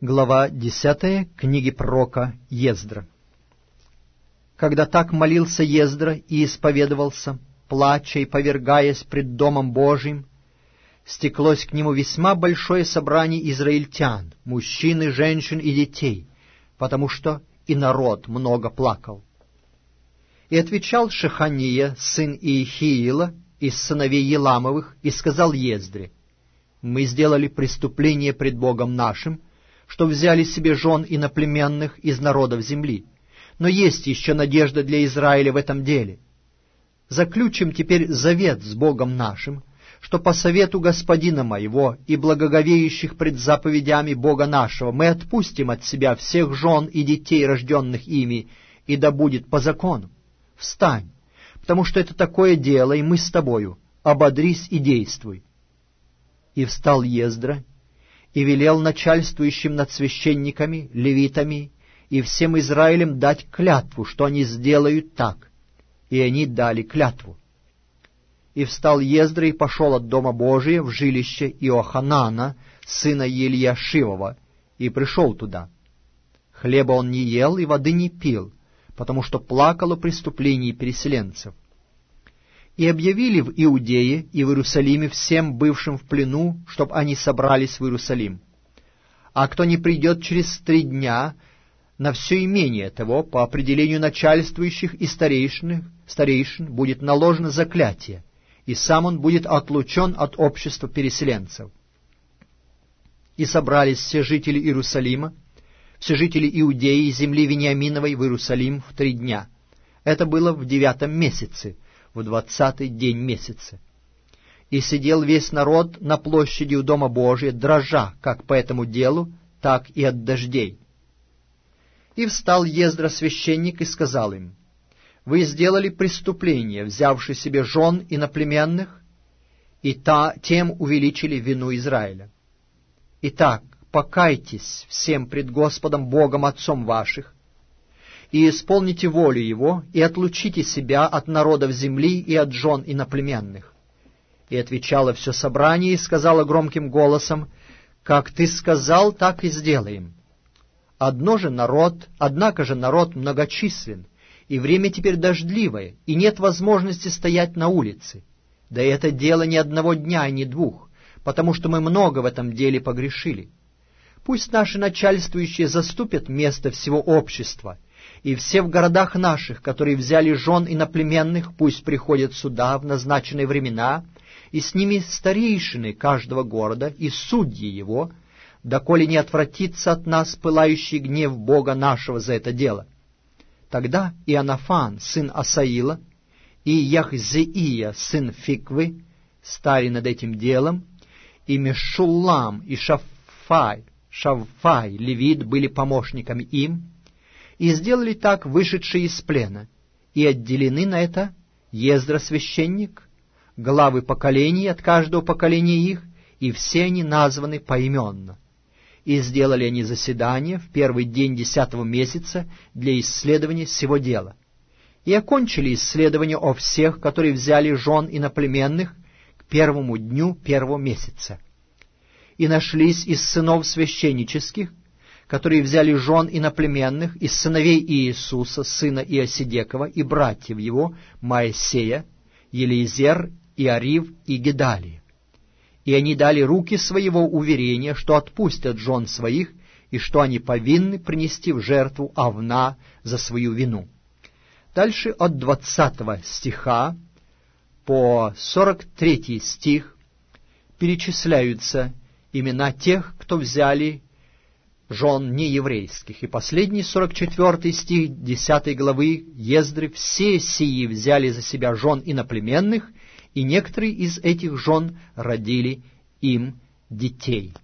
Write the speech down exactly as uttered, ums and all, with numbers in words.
Глава десятая книги пророка Ездра. Когда так молился Ездра и исповедовался, плача и повергаясь пред Домом Божиим, стеклось к нему весьма большое собрание израильтян, мужчин и женщин и детей, потому что и народ много плакал. И отвечал Шехания, сын Иехиила, из сыновей Еламовых, и сказал Ездре: «Мы сделали преступление пред Богом нашим, что взяли себе жен иноплеменных из народов земли. Но есть еще надежда для Израиля в этом деле. Заключим теперь завет с Богом нашим, что по совету господина моего и благоговеющих пред заповедями Бога нашего мы отпустим от себя всех жен и детей, рожденных ими, и да будет по закону. Встань, потому что это такое дело, и мы с тобою. Ободрись и действуй». И встал Ездра, и велел начальствующим над священниками, левитами и всем Израилем дать клятву, что они сделают так. И они дали клятву. И встал Ездра и пошел от Дома Божия в жилище Иоханана, сына Ельяшивова, и пришел туда. Хлеба он не ел и воды не пил, потому что плакал о преступлении переселенцев. И объявили в Иудее и в Иерусалиме всем бывшим в плену, чтоб они собрались в Иерусалим. А кто не придет через три дня на все имение того, по определению начальствующих и старейшин, старейшин будет наложено заклятие, и сам он будет отлучен от общества переселенцев. И собрались все жители Иерусалима, все жители Иудеи и земли Вениаминовой в Иерусалим в три дня. Это было в девятом месяце, в двадцатый день месяца. И сидел весь народ на площади у Дома Божия, дрожа как по этому делу, так и от дождей. И встал Ездра священник и сказал им: «Вы сделали преступление, взявши себе жен иноплеменных, и та, тем увеличили вину Израиля. Итак, покайтесь всем пред Господом Богом Отцом ваших, и исполните волю Его, и отлучите себя от народов земли и от жен иноплеменных». И отвечало все собрание и сказало громким голосом: «Как ты сказал, так и сделаем. Одно же народ, однако же народ многочислен, и время теперь дождливое, и нет возможности стоять на улице. Да и это дело ни одного дня и ни двух, потому что мы много в этом деле погрешили. Пусть наши начальствующие заступят место всего общества, и все в городах наших, которые взяли жен иноплеменных, пусть приходят сюда в назначенные времена, и с ними старейшины каждого города и судьи его, доколе не отвратится от нас пылающий гнев Бога нашего за это дело. Тогда Иоаннафан, сын Асаила, и Яхзеия, сын Фиквы, стали над этим делом, и Мешуллам и Шаффай, Шавфай, левит, были помощниками им, и сделали так вышедшие из плена, и отделены на это Ездра священник, главы поколений от каждого поколения их, и все они названы поименно. И сделали они заседание в первый день десятого месяца для исследования сего дела. И окончили исследование о всех, которые взяли жен иноплеменных, к первому дню первого месяца. И нашлись из сынов священнических, которые взяли жен иноплеменных, из сыновей Иисуса, сына Иосидекова, и братьев его, Моисея, Елизер, Иарив и Гедалия. И они дали руки своего уверения, что отпустят жен своих, и что они повинны принести в жертву овна за свою вину». Дальше от двадцатого стиха по сорок третий стих перечисляются имена тех, кто взяли жен нееврейских. И последний, сорок четвертый стих десятой главы Ездры: «Все сии взяли за себя жен иноплеменных, и некоторые из этих жен родили им детей».